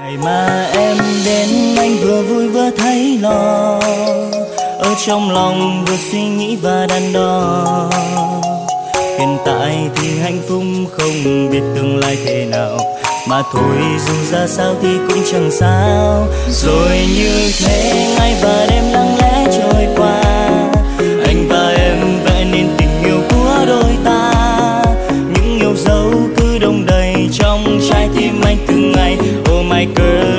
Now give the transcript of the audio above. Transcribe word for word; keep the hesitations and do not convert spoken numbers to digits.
Ngày mà em đến anh vừa vui vừa thấy lo, ở trong lòng vừa suy nghĩ và đắn đo. Hiện tại thì hạnh phúc không biết tương lai thế nào, mà thôi dù ra sao thì cũng chẳng sao. Rồi như thế ngày và đêm lặng lẽ trôi qua, anh và em vẽ nên tình yêu của đôi ta. Những yêu dấu cứ đông đầy trong trái tim anh từng ngày. Oh my girl,